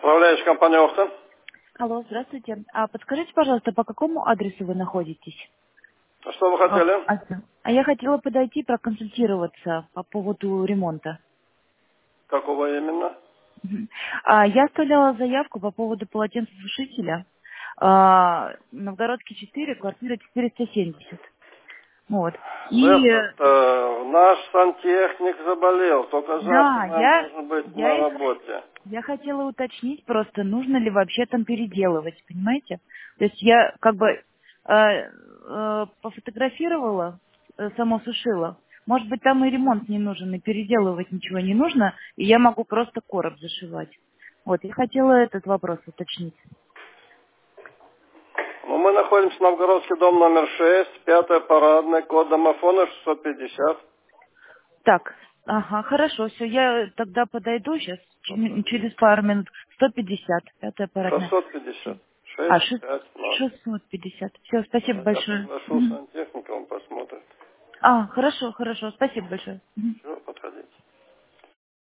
Управляющая компания «Охта». Алло, здравствуйте. А подскажите, пожалуйста, по какому адресу вы находитесь? А что вы хотели? Я хотела подойти проконсультироваться по поводу ремонта. Какого именно? Я оставляла заявку по поводу полотенцесушителя. Новгородский 4, квартира 470. Вот. Наш сантехник заболел, только завтра Да, нам должен быть на я работе. я хотела уточнить просто, нужно ли вообще там переделывать, понимаете? То есть я как бы пофотографировала, само сушила. Может быть, там и ремонт не нужен, и переделывать ничего не нужно, и я могу просто короб зашивать. Вот, я хотела этот вопрос уточнить. Ну, мы находимся в Новгородский дом номер 6, 5-я парадная, код домофона 650. Так, ага, хорошо, все, я тогда подойду сейчас, через пару минут. 150, пятая парадная. 650. А, 650. 650. Все, спасибо Я большое. приглашу Мгм. сантехника, он посмотрит. Хорошо, хорошо, спасибо большое. Мгм. Все, подходи.